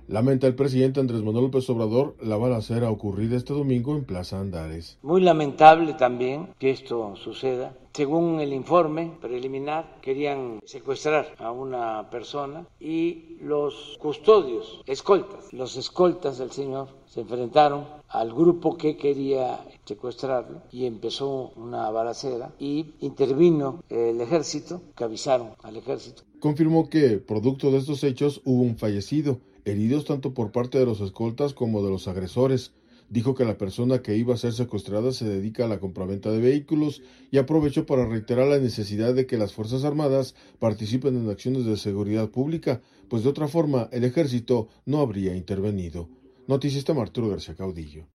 Lamenta el presidente Andrés Manuel López Obrador la balacera ocurrida este domingo en Plaza Andares. Muy lamentable también que esto suceda. Según el informe preliminar, querían secuestrar a una persona y los custodios, los escoltas del señor, se enfrentaron al grupo que quería secuestrarlo y empezó una balacera y intervino el ejército, que avisaron al ejército. Confirmó que, producto de estos hechos, hubo un fallecido, heridos tanto por parte de los escoltas como de los agresores. Dijo que la persona que iba a ser secuestrada se dedica a la compraventa de vehículos y aprovechó para reiterar la necesidad de que las Fuerzas Armadas participen en acciones de seguridad pública, pues de otra forma el ejército no habría intervenido. Noticias de Arturo García Caudillo.